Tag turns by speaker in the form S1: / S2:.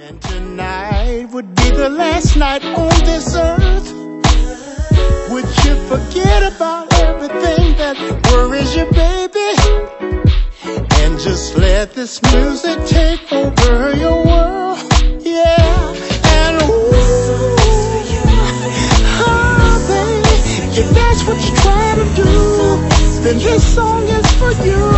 S1: And tonight would be the last night on this earth. Would you forget about everything that worries you, baby? And just let this music take over your world. Yeah. And ooh, oh, baby, if that's what you're trying to do, then this song is for you.